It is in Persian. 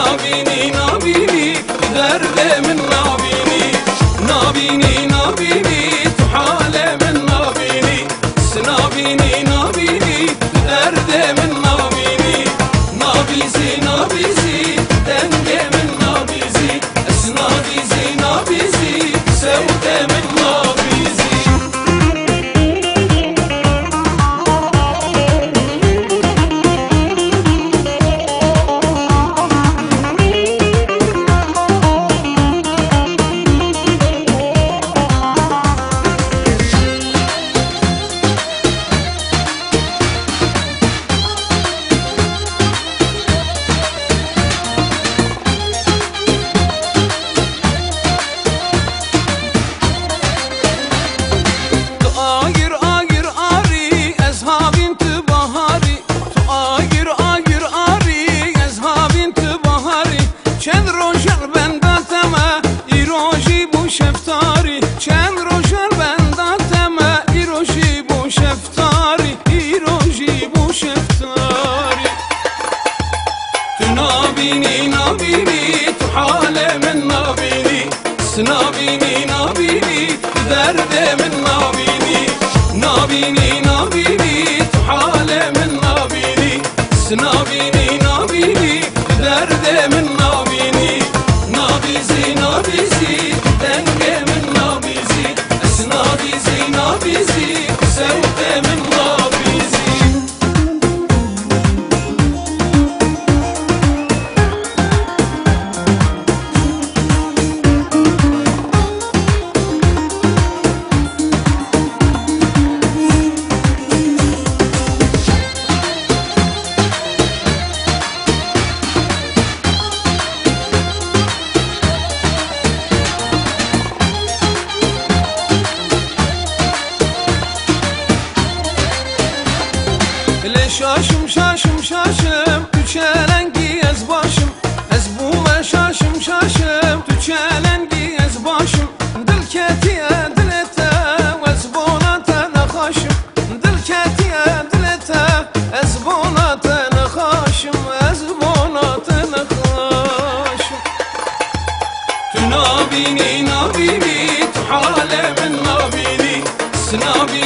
نابینی نابینی درد من نابینی نابینی نابینی تو حال من نابینی نابینی نابینی درد من نابینی نابیزی نابیزی دنگ من نابیزی اس نابیزی نابیزی سود من نابیزی نابینی نابینی تو حال من نابینی نابینی نابینی درد من نابینی نابینی نابینی تو حال من نابینی نابینی نابینی درد من نابینی نابیزی نابیزی دنگ من نابیزی اس نابیزی نابیزی سوق من نابیزی شاشم شاشم شاشم تو چلنگی از باشم از بوم شاشم شاشم تو چلنگی از باشم دل کتیه دلته و از بونات نخاشم دل کتیه دلته از بونات نخاشم از بونات نخاشم تو نابینی نابینی تو حال من نابینی نابینی